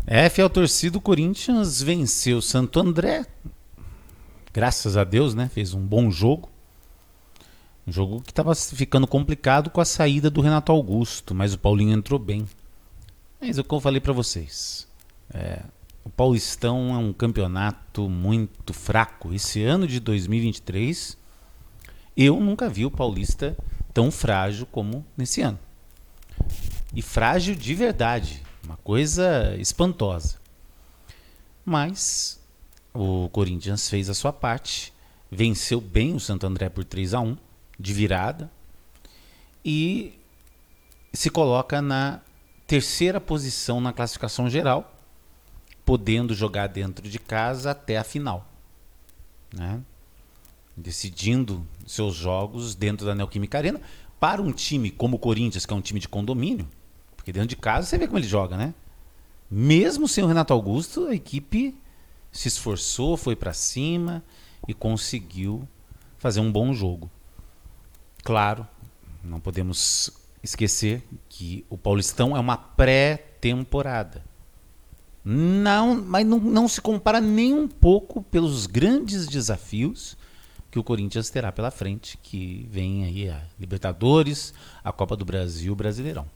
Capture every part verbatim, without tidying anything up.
É, fiel torcida, o Corinthians venceu o Santo André. Graças a Deus, né? Fez um bom jogo. Um jogo que estava ficando complicado com a saída do Renato Augusto, mas o Paulinho entrou bem. Mas é o que eu falei para vocês. É, o Paulistão é um campeonato muito fraco. Esse ano de dois mil e vinte e três, eu nunca vi o Paulista tão frágil como nesse ano. E frágil de verdade. Uma coisa espantosa. Mas o Corinthians fez a sua parte. Venceu bem o Santo André por três a um, de virada. E se coloca na terceira posição na classificação geral, podendo jogar dentro de casa até a final, né? Decidindo seus jogos dentro da Neoquímica Arena. Para um time como o Corinthians, que é um time de condomínio, porque dentro de casa você vê como ele joga, né? Mesmo sem o Renato Augusto, a equipe se esforçou, foi para cima e conseguiu fazer um bom jogo. Claro, não podemos esquecer que o Paulistão é uma pré-temporada. Não, mas não, não se compara nem um pouco pelos grandes desafios que o Corinthians terá pela frente, que vem aí a Libertadores, a Copa do Brasil, o Brasileirão.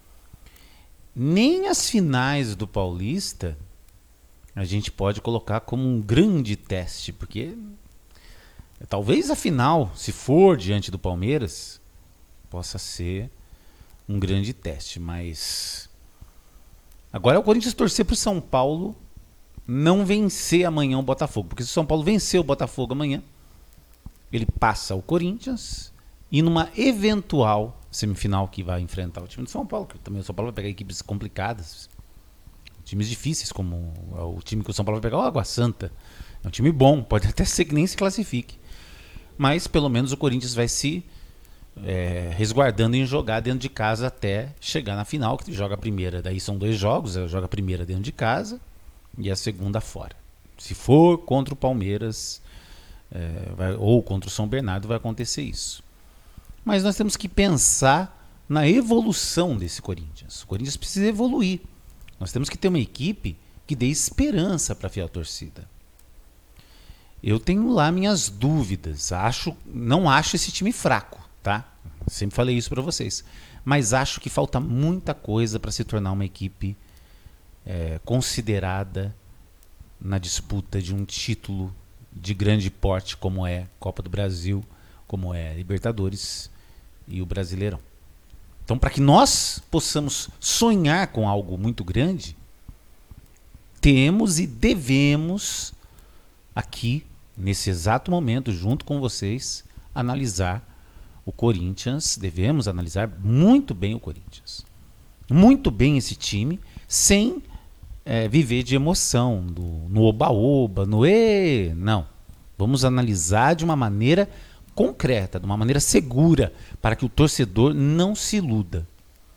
Nem as finais do Paulista a gente pode colocar como um grande teste, porque talvez a final, se for diante do Palmeiras, possa ser um grande teste, mas agora é o Corinthians torcer para o São Paulo não vencer amanhã o Botafogo, porque se o São Paulo vencer o Botafogo amanhã, ele passa o Corinthians e numa eventual semifinal que vai enfrentar o time do São Paulo, que também o São Paulo vai pegar equipes complicadas, times difíceis, como o time que o São Paulo vai pegar, o Água Santa. É um time bom, pode até ser que nem se classifique, mas pelo menos o Corinthians vai se É, resguardando em jogar dentro de casa até chegar na final, que joga a primeira. Daí são dois jogos, ela joga a primeira dentro de casa e a segunda fora. Se for contra o Palmeiras é, vai, ou contra o São Bernardo, vai acontecer isso. Mas nós temos que pensar na evolução desse Corinthians. O Corinthians precisa evoluir. Nós temos que ter uma equipe que dê esperança para a fiel torcida. Eu tenho lá minhas dúvidas. Acho, não acho esse time fraco. Tá? Sempre falei isso para vocês. Mas acho que falta muita coisa para se tornar uma equipe é, considerada na disputa de um título de grande porte, como é Copa do Brasil, como é Libertadores e o Brasileirão. Então, para que nós possamos sonhar com algo muito grande, temos e devemos, aqui, nesse exato momento, junto com vocês, analisar o Corinthians, devemos analisar muito bem o Corinthians. Muito bem esse time, sem é, viver de emoção, do, no oba-oba, no e. Não. Vamos analisar de uma maneira concreta, de uma maneira segura, para que o torcedor não se iluda.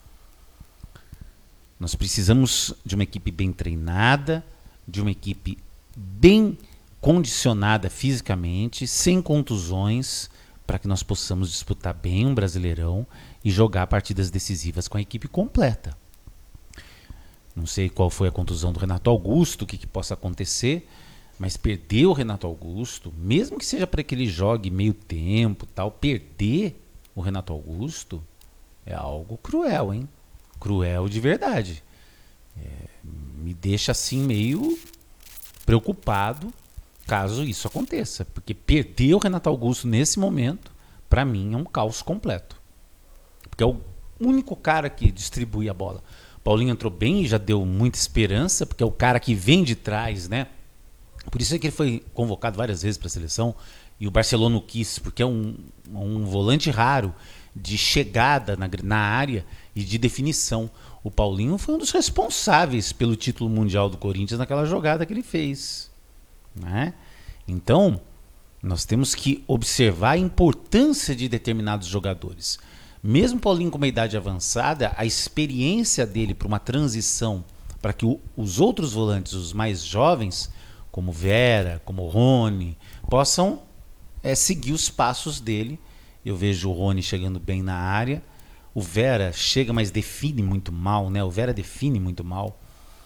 Nós precisamos de uma equipe bem treinada, de uma equipe bem condicionada fisicamente, sem contusões, para que nós possamos disputar bem um Brasileirão e jogar partidas decisivas com a equipe completa. Não sei qual foi a contusão do Renato Augusto, o que, que possa acontecer, mas perder o Renato Augusto, mesmo que seja para que ele jogue meio tempo, tal, perder o Renato Augusto é algo cruel, hein? Cruel de verdade. É, me deixa assim meio preocupado caso isso aconteça, porque perder o Renato Augusto nesse momento, para mim, é um caos completo. Porque é o único cara que distribui a bola. O Paulinho entrou bem e já deu muita esperança, porque é o cara que vem de trás, né? Por isso é que ele foi convocado várias vezes para a seleção e o Barcelona o quis, porque é um, um volante raro de chegada na, na área e de definição. O Paulinho foi um dos responsáveis pelo título mundial do Corinthians naquela jogada que ele fez. Né? Então, nós temos que observar a importância de determinados jogadores. Mesmo Paulinho com uma idade avançada, a experiência dele para uma transição, para que o, os outros volantes, os mais jovens, como Vera, como Rony, possam é, seguir os passos dele. Eu vejo o Rony chegando bem na área. O Vera chega, mas define muito mal, né? O Vera define muito mal.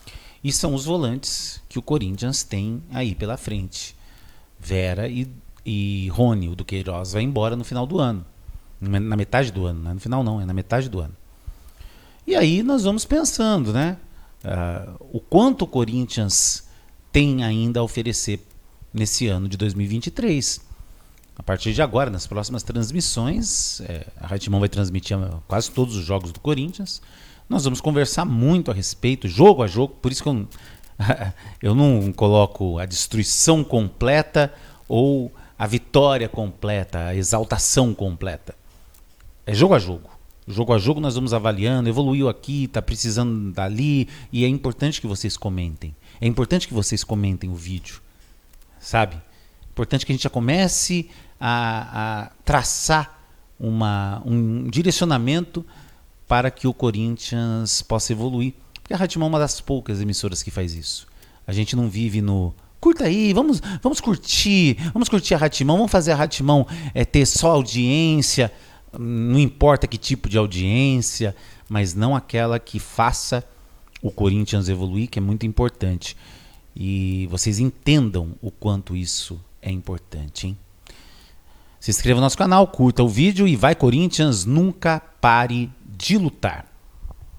E são os volantes que o Corinthians tem aí pela frente. Vera e, e Rony, o Duqueiroz, vai embora no final do ano. Na metade do ano, né? No final não, é na metade do ano. E aí nós vamos pensando, né? Uh, o quanto o Corinthians tem ainda a oferecer nesse ano de dois mil e vinte e três. A partir de agora, nas próximas transmissões, é, a Rádio Timão vai transmitir quase todos os jogos do Corinthians. Nós vamos conversar muito a respeito, jogo a jogo, por isso que eu, eu não coloco a destruição completa ou a vitória completa, a exaltação completa. É jogo a jogo. Jogo a jogo nós vamos avaliando, evoluiu aqui, está precisando dali, e é importante que vocês comentem. É importante que vocês comentem o vídeo, sabe? É importante que a gente já comece a, a traçar uma, um direcionamento para que o Corinthians possa evoluir. Porque a Rádio Timão é uma das poucas emissoras que faz isso. A gente não vive no... Curta aí, vamos, vamos curtir, vamos curtir a Rádio Timão, vamos fazer a Rádio Timão é, ter só audiência, não importa que tipo de audiência, mas não aquela que faça o Corinthians evoluir, que é muito importante. E vocês entendam o quanto isso é importante, hein? Se inscreva no nosso canal, curta o vídeo e vai Corinthians, nunca pare de lutar.